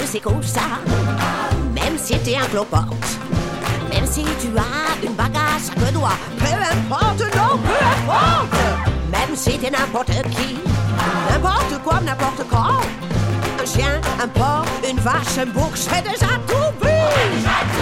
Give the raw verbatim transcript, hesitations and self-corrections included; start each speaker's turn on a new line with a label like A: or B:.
A: c'est comme ça. Même si t'es un cloporte, même si tu as une bague à cinq doigts, peu importe, non, peu importe. Même si t'es n'importe qui, n'importe quoi, n'importe quand. Un chien, un porc, une vache, un bouc, c'est déjà tout vu.